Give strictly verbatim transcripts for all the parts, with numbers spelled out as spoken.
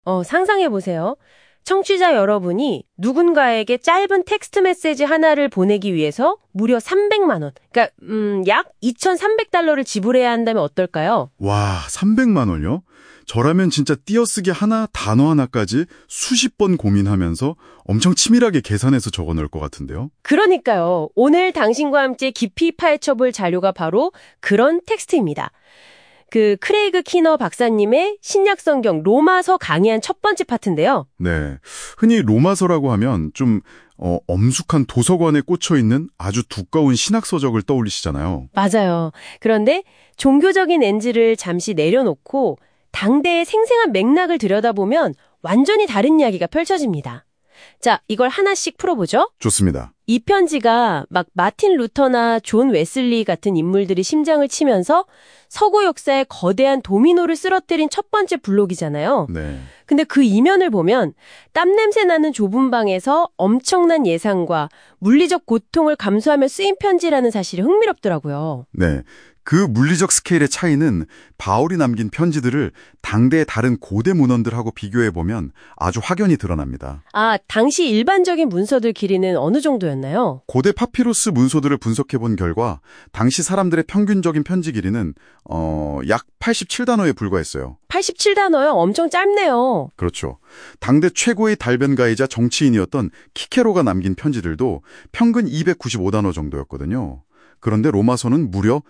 어, 상상해보세요. 청취자 여러분이 누군가에게 짧은 텍스트 메시지 하나를 보내기 위해서 무려 삼백만 원, 그러니까 음, 약 이천삼백 달러를 지불해야 한다면 어떨까요? 와, 삼백만 원이요? 저라면 진짜 띄어쓰기 하나, 단어 하나까지 수십 번 고민하면서 엄청 치밀하게 계산해서 적어놓을 것 같은데요. 그러니까요. 오늘 당신과 함께 깊이 파헤쳐볼 자료가 바로 그런 텍스트입니다. 그 크레이그 키너 박사님의 신약성경 로마서 강의한 첫 번째 파트인데요. 네, 흔히 로마서라고 하면 좀 어, 엄숙한 도서관에 꽂혀있는 아주 두꺼운 신학서적을 떠올리시잖아요. 맞아요. 그런데 종교적인 엔지를 잠시 내려놓고 당대의 생생한 맥락을 들여다보면 완전히 다른 이야기가 펼쳐집니다. 자, 이걸 하나씩 풀어보죠. 좋습니다. 이 편지가 막 마틴 루터나 존 웨슬리 같은 인물들이 심장을 치면서 서구 역사의 거대한 도미노를 쓰러뜨린 첫 번째 블록이잖아요. 네. 근데 그 이면을 보면 땀냄새 나는 좁은 방에서 엄청난 예상과 물리적 고통을 감수하며 쓰인 편지라는 사실이 흥미롭더라고요. 네. 그 물리적 스케일의 차이는 바울이 남긴 편지들을 당대의 다른 고대 문헌들하고 비교해보면 아주 확연히 드러납니다. 아, 당시 일반적인 문서들 길이는 어느 정도였나요? 고대 파피루스 문서들을 분석해본 결과 당시 사람들의 평균적인 편지 길이는 어, 약 팔십칠 단어에 불과했어요. 팔십칠 단어요? 엄청 짧네요. 그렇죠. 당대 최고의 달변가이자 정치인이었던 키케로가 남긴 편지들도 평균 이백구십오 단어 정도였거든요. 그런데 로마서는 무려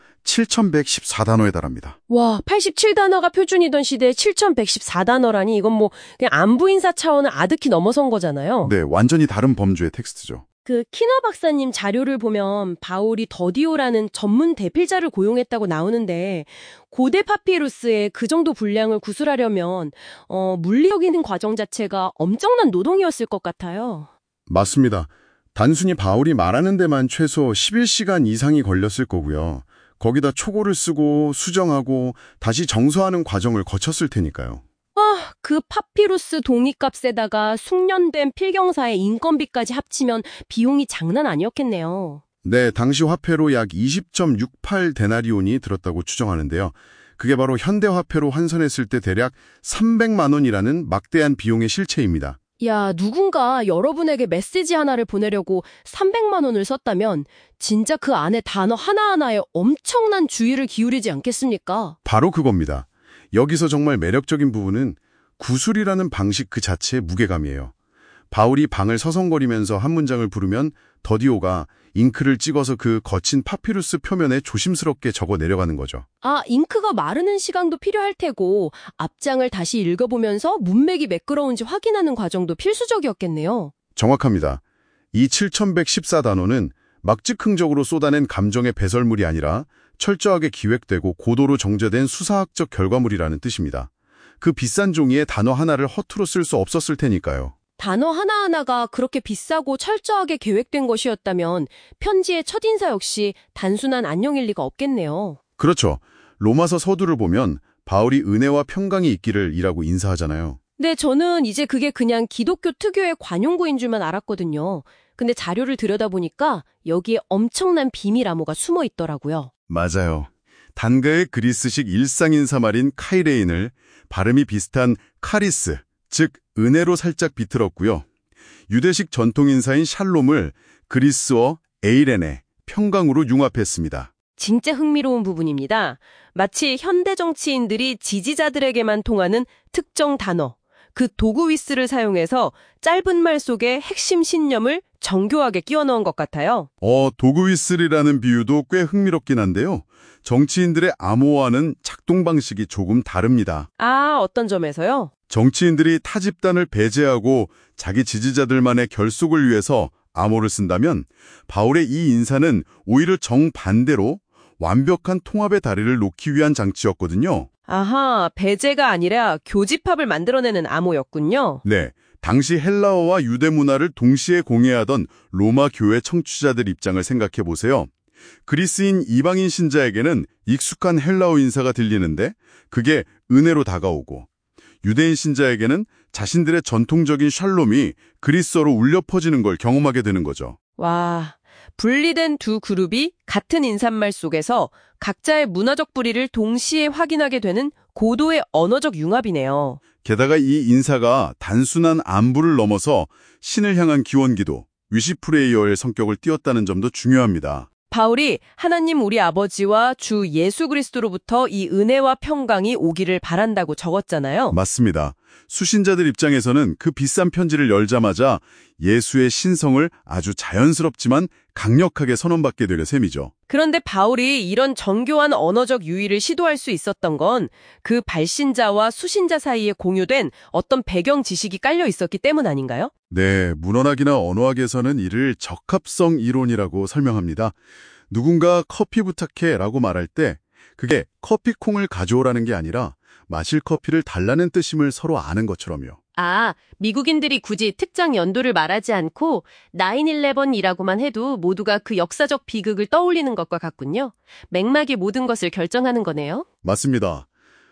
칠천백십사 단어에 달합니다. 와, 팔십칠 단어가 표준이던 시대에 칠천백십사 단어라니 이건 뭐 그냥 안부인사 차원을 아득히 넘어선 거잖아요. 네, 완전히 다른 범주의 텍스트죠. 그 키너 박사님 자료를 보면 바울이 더디오라는 전문 대필자를 고용했다고 나오는데 고대 파피루스의 그 정도 분량을 구술하려면 어, 물리적인 과정 자체가 엄청난 노동이었을 것 같아요. 맞습니다. 단순히 바울이 말하는 데만 최소 십일 시간 이상이 걸렸을 거고요. 거기다 초고를 쓰고 수정하고 다시 정서하는 과정을 거쳤을 테니까요. 아, 그 파피루스 동이값에다가 숙련된 필경사의 인건비까지 합치면 비용이 장난 아니었겠네요. 네, 당시 화폐로 약 이십 점 육팔 데나리온이 들었다고 추정하는데요. 그게 바로 현대 화폐로 환산했을 때 대략 삼백만 원이라는 막대한 비용의 실체입니다. 야, 누군가 여러분에게 메시지 하나를 보내려고 삼백만 원을 썼다면 진짜 그 안에 단어 하나하나에 엄청난 주의를 기울이지 않겠습니까? 바로 그겁니다. 여기서 정말 매력적인 부분은 구술이라는 방식 그 자체의 무게감이에요. 바울이 방을 서성거리면서 한 문장을 부르면 더디오가 잉크를 찍어서 그 거친 파피루스 표면에 조심스럽게 적어 내려가는 거죠. 아, 잉크가 마르는 시간도 필요할 테고 앞장을 다시 읽어보면서 문맥이 매끄러운지 확인하는 과정도 필수적이었겠네요. 정확합니다. 이 칠천백십사 단어는 막 즉흥적으로 쏟아낸 감정의 배설물이 아니라 철저하게 기획되고 고도로 정제된 수사학적 결과물이라는 뜻입니다. 그 비싼 종이에 단어 하나를 허투루 쓸 수 없었을 테니까요. 단어 하나하나가 그렇게 비싸고 철저하게 계획된 것이었다면 편지의 첫인사 역시 단순한 안녕일 리가 없겠네요. 그렇죠. 로마서 서두를 보면 바울이 은혜와 평강이 있기를 이라고 인사하잖아요. 네, 저는 이제 그게 그냥 기독교 특유의 관용구인 줄만 알았거든요. 근데 자료를 들여다보니까 여기에 엄청난 비밀 암호가 숨어 있더라고요. 맞아요. 단가의 그리스식 일상인사 말인 카이레인을 발음이 비슷한 카리스, 즉 은혜로 살짝 비틀었고요. 유대식 전통인사인 샬롬을 그리스어 에이레네, 평강으로 융합했습니다. 진짜 흥미로운 부분입니다. 마치 현대 정치인들이 지지자들에게만 통하는 특정 단어, 그 도구 위스를 사용해서 짧은 말 속에 핵심 신념을 정교하게 끼워 넣은 것 같아요. 어, 도구 위슬이라는 비유도 꽤 흥미롭긴 한데요. 정치인들의 암호화는 작동 방식이 조금 다릅니다. 아, 어떤 점에서요? 정치인들이 타 집단을 배제하고 자기 지지자들만의 결속을 위해서 암호를 쓴다면 바울의 이 인사는 오히려 정반대로 완벽한 통합의 다리를 놓기 위한 장치였거든요. 아하, 배제가 아니라 교집합을 만들어내는 암호였군요. 네, 당시 헬라어와 유대 문화를 동시에 공예하던 로마 교회 청취자들 입장을 생각해 보세요. 그리스인 이방인 신자에게는 익숙한 헬라어 인사가 들리는데 그게 은혜로 다가오고 유대인 신자에게는 자신들의 전통적인 샬롬이 그리스어로 울려 퍼지는 걸 경험하게 되는 거죠. 와, 분리된 두 그룹이 같은 인사말 속에서 각자의 문화적 뿌리를 동시에 확인하게 되는 고도의 언어적 융합이네요. 게다가 이 인사가 단순한 안부를 넘어서 신을 향한 기원기도, 위시프레이어의 성격을 띄었다는 점도 중요합니다. 바울이 하나님 우리 아버지와 주 예수 그리스도로부터 이 은혜와 평강이 오기를 바란다고 적었잖아요. 맞습니다. 수신자들 입장에서는 그 비싼 편지를 열자마자 예수의 신성을 아주 자연스럽지만 강력하게 선언받게 되려 셈이죠. 그런데 바울이 이런 정교한 언어적 유의를 시도할 수 있었던 건 그 발신자와 수신자 사이에 공유된 어떤 배경 지식이 깔려 있었기 때문 아닌가요? 네, 문헌학이나 언어학에서는 이를 적합성 이론이라고 설명합니다. 누군가 커피 부탁해라고 말할 때 그게 커피콩을 가져오라는 게 아니라 마실 커피를 달라는 뜻임을 서로 아는 것처럼요. 아, 미국인들이 굳이 특정 연도를 말하지 않고 나인 일레븐이라고만 해도 모두가 그 역사적 비극을 떠올리는 것과 같군요. 맥락이 모든 것을 결정하는 거네요. 맞습니다.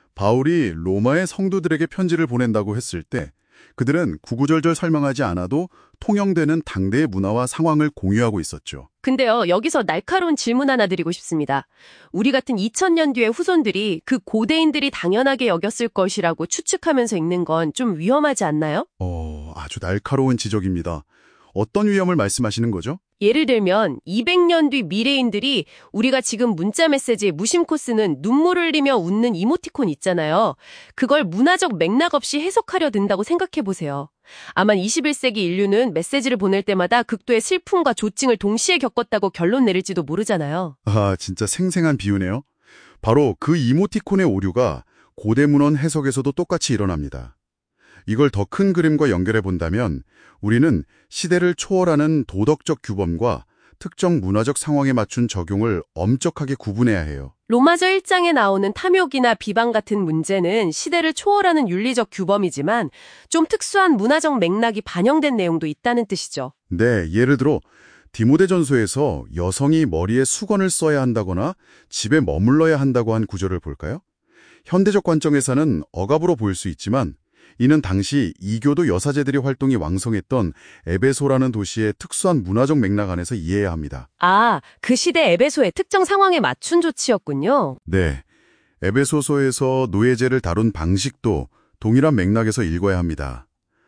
바울이 로마의 성도들에게 편지를 보낸다고 했을 때 그들은 구구절절 설명하지 않아도 통용되는 당대의 문화와 상황을 공유하고 있었죠. 근데요, 여기서 날카로운 질문 하나 드리고 싶습니다. 우리 같은 이천 년 뒤의 후손들이 그 고대인들이 당연하게 여겼을 것이라고 추측하면서 읽는 건 좀 위험하지 않나요? 어, 아주 날카로운 지적입니다. 어떤 위험을 말씀하시는 거죠? 예를 들면 이백 년 뒤 미래인들이 우리가 지금 문자 메시지에 무심코 쓰는 눈물 흘리며 웃는 이모티콘 있잖아요. 그걸 문화적 맥락 없이 해석하려 든다고 생각해 보세요. 아마 이십일 세기 인류는 메시지를 보낼 때마다 극도의 슬픔과 조증을 동시에 겪었다고 결론 내릴지도 모르잖아요. 아, 진짜 생생한 비유네요. 바로 그 이모티콘의 오류가 고대 문헌 해석에서도 똑같이 일어납니다. 이걸 더 큰 그림과 연결해 본다면 우리는 시대를 초월하는 도덕적 규범과 특정 문화적 상황에 맞춘 적용을 엄격하게 구분해야 해요. 로마서 일 장에 나오는 탐욕이나 비방 같은 문제는 시대를 초월하는 윤리적 규범이지만 좀 특수한 문화적 맥락이 반영된 내용도 있다는 뜻이죠. 네, 예를 들어 디모데전서에서 여성이 머리에 수건을 써야 한다거나 집에 머물러야 한다고 한 구절을 볼까요? 현대적 관점에서는 억압으로 보일 수 있지만 이는 당시 이교도 여사제들의 활동이 왕성했던 에베소라는 도시의 특수한 문화적 맥락 안에서 이해해야 합니다. 아, 그 시대 에베소의 특정 상황에 맞춘 조치였군요. 네, 에베소서에서 노예제를 다룬 방식도 동일한 맥락에서 읽어야 합니다.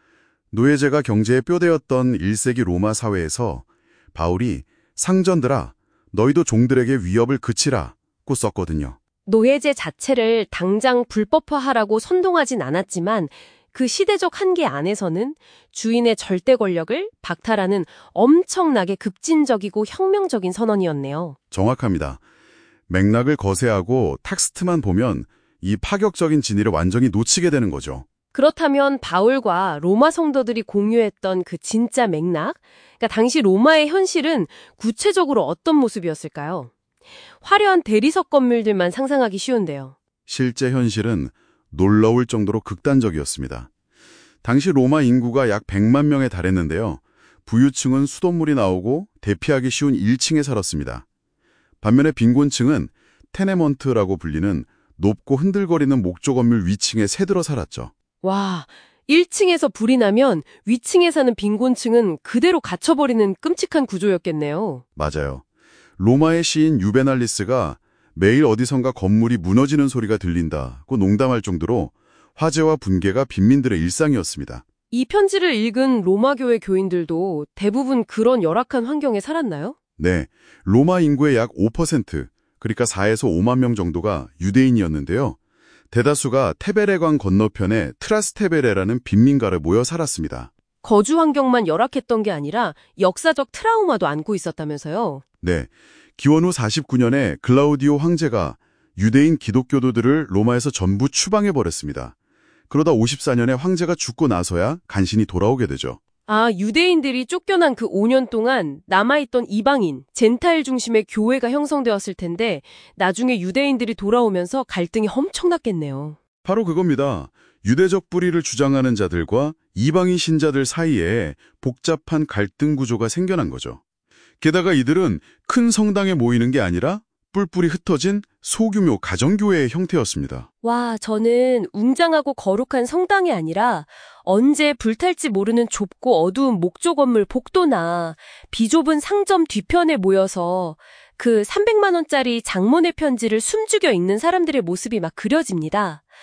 노예제가 경제의 뼈대였던 일 세기 로마 사회에서 바울이 상전들아, 너희도 종들에게 위협을 그치라고 썼거든요. 노예제 자체를 당장 불법화하라고 선동하진 않았지만 그 시대적 한계 안에서는 주인의 절대 권력을 박탈하는 엄청나게 급진적이고 혁명적인 선언이었네요. 정확합니다. 맥락을 거세하고 텍스트만 보면 이 파격적인 진위를 완전히 놓치게 되는 거죠. 그렇다면 바울과 로마 성도들이 공유했던 그 진짜 맥락, 그러니까 당시 로마의 현실은 구체적으로 어떤 모습이었을까요? 화려한 대리석 건물들만 상상하기 쉬운데요. 실제 현실은 놀라울 정도로 극단적이었습니다. 당시 로마 인구가 약 백만 명에 달했는데요. 부유층은 수돗물이 나오고 대피하기 쉬운 일 층에 살았습니다. 반면에 빈곤층은 테네먼트라고 불리는 높고 흔들거리는 목조 건물 위층에 새들어 살았죠. 와, 일 층에서 불이 나면 위층에 사는 빈곤층은 그대로 갇혀버리는 끔찍한 구조였겠네요. 맞아요. 로마의 시인 유베날리스가 매일 어디선가 건물이 무너지는 소리가 들린다고 농담할 정도로 화재와 붕괴가 빈민들의 일상이었습니다. 이 편지를 읽은 로마 교회 교인들도 대부분 그런 열악한 환경에 살았나요? 네, 로마 인구의 약 오 퍼센트, 그러니까 사에서 오만 명 정도가 유대인이었는데요. 대다수가 테베레강 건너편의 트라스테베레라는 빈민가를 모여 살았습니다. 거주 환경만 열악했던 게 아니라 역사적 트라우마도 안고 있었다면서요? 네, 기원 후 사십구 년에 글라우디오 황제가 유대인 기독교도들을 로마에서 전부 추방해버렸습니다. 그러다 오십사 년에 황제가 죽고 나서야 간신히 돌아오게 되죠. 아, 유대인들이 쫓겨난 그 오 년 동안 남아있던 이방인, 젠타일 중심의 교회가 형성되었을 텐데 나중에 유대인들이 돌아오면서 갈등이 엄청났겠네요. 바로 그겁니다. 유대적 뿌리를 주장하는 자들과 이방인 신자들 사이에 복잡한 갈등 구조가 생겨난 거죠. 게다가 이들은 큰 성당에 모이는 게 아니라 뿔뿔이 흩어진 소규모 가정교회의 형태였습니다. 와, 저는 웅장하고 거룩한 성당이 아니라 언제 불탈지 모르는 좁고 어두운 목조 건물 복도나 비좁은 상점 뒤편에 모여서 그 삼백만 원짜리 장문의 편지를 숨죽여 읽는 사람들의 모습이 막 그려집니다.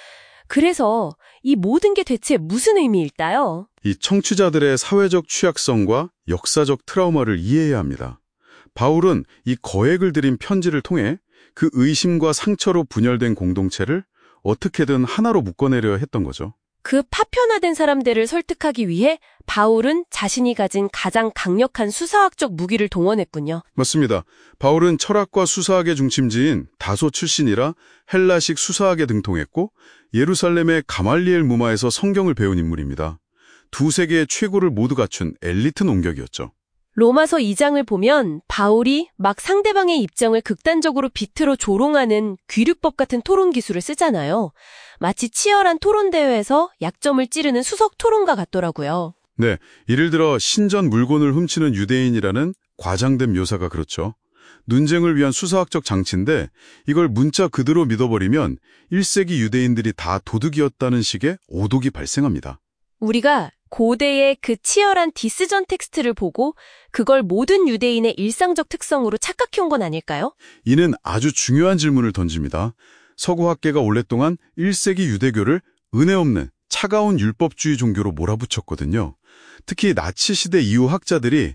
그래서 이 모든 게 대체 무슨 의미일까요? 이 청취자들의 사회적 취약성과 역사적 트라우마를 이해해야 합니다. 바울은 이 거액을 들인 편지를 통해 그 의심과 상처로 분열된 공동체를 어떻게든 하나로 묶어내려 했던 거죠. 그 파편화된 사람들을 설득하기 위해 바울은 자신이 가진 가장 강력한 수사학적 무기를 동원했군요. 맞습니다. 바울은 철학과 수사학의 중심지인 다소 출신이라 헬라식 수사학에 등통했고 예루살렘의 가말리엘 무마에서 성경을 배운 인물입니다. 두 세계의 최고를 모두 갖춘 엘리트 논객이었죠. 로마서 이 장을 보면 바울이 막 상대방의 입장을 극단적으로 비틀어 조롱하는 귀류법 같은 토론 기술을 쓰잖아요. 마치 치열한 토론 대회에서 약점을 찌르는 수석 토론가 같더라고요. 네, 예를 들어 신전 물건을 훔치는 유대인이라는 과장된 묘사가 그렇죠. 논쟁을 위한 수사학적 장치인데 이걸 문자 그대로 믿어버리면 일 세기 유대인들이 다 도둑이었다는 식의 오독이 발생합니다. 우리가 고대의 그 치열한 디스전 텍스트를 보고 그걸 모든 유대인의 일상적 특성으로 착각해온 건 아닐까요? 이는 아주 중요한 질문을 던집니다. 서구학계가 오랫동안 일 세기 유대교를 은혜 없는 차가운 율법주의 종교로 몰아붙였거든요. 특히 나치 시대 이후 학자들이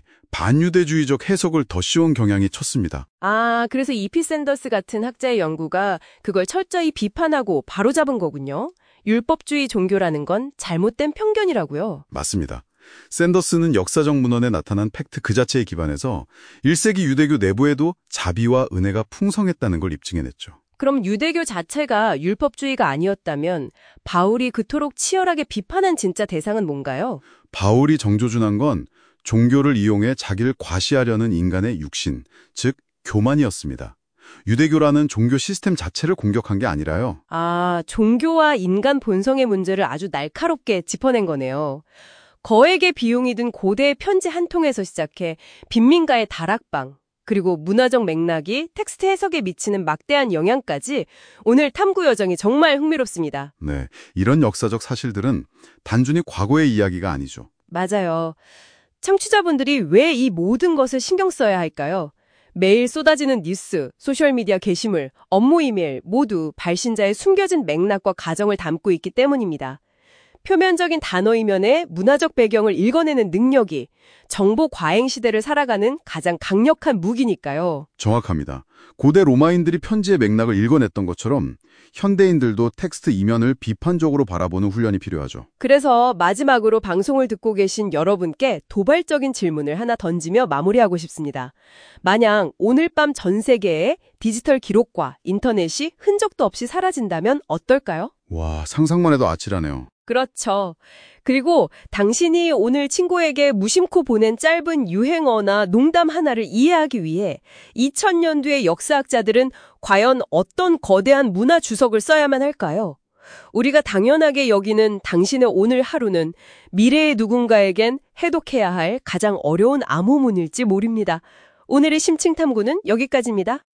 반유대주의적 해석을 더 씌운 경향이 컸습니다. 아, 그래서 이피 샌더스 같은 학자의 연구가 그걸 철저히 비판하고 바로잡은 거군요. 율법주의 종교라는 건 잘못된 편견이라고요. 맞습니다. 샌더스는 역사적 문헌에 나타난 팩트 그 자체에 기반해서 일 세기 유대교 내부에도 자비와 은혜가 풍성했다는 걸 입증해냈죠. 그럼 유대교 자체가 율법주의가 아니었다면 바울이 그토록 치열하게 비판한 진짜 대상은 뭔가요? 바울이 정조준한 건 종교를 이용해 자기를 과시하려는 인간의 육신, 즉 교만이었습니다. 유대교라는 종교 시스템 자체를 공격한 게 아니라요. 아, 종교와 인간 본성의 문제를 아주 날카롭게 짚어낸 거네요. 거액의 비용이 든 고대의 편지 한 통에서 시작해 빈민가의 다락방, 그리고 문화적 맥락이 텍스트 해석에 미치는 막대한 영향까지 오늘 탐구 여정이 정말 흥미롭습니다. 네, 이런 역사적 사실들은 단순히 과거의 이야기가 아니죠. 맞아요. 청취자분들이 왜 이 모든 것을 신경 써야 할까요? 매일 쏟아지는 뉴스, 소셜미디어 게시물, 업무 이메일 모두 발신자의 숨겨진 맥락과 가정을 담고 있기 때문입니다. 표면적인 단어 이면에 문화적 배경을 읽어내는 능력이 정보 과잉 시대를 살아가는 가장 강력한 무기니까요. 정확합니다. 고대 로마인들이 편지의 맥락을 읽어냈던 것처럼 현대인들도 텍스트 이면을 비판적으로 바라보는 훈련이 필요하죠. 그래서 마지막으로 방송을 듣고 계신 여러분께 도발적인 질문을 하나 던지며 마무리하고 싶습니다. 만약 오늘 밤 전 세계의 디지털 기록과 인터넷이 흔적도 없이 사라진다면 어떨까요? 와, 상상만 해도 아찔하네요. 그렇죠. 그리고 당신이 오늘 친구에게 무심코 보낸 짧은 유행어나 농담 하나를 이해하기 위해 이천 년 뒤의 역사학자들은 과연 어떤 거대한 문화 주석을 써야만 할까요? 우리가 당연하게 여기는 당신의 오늘 하루는 미래의 누군가에겐 해독해야 할 가장 어려운 암호문일지 모릅니다. 오늘의 심층탐구는 여기까지입니다.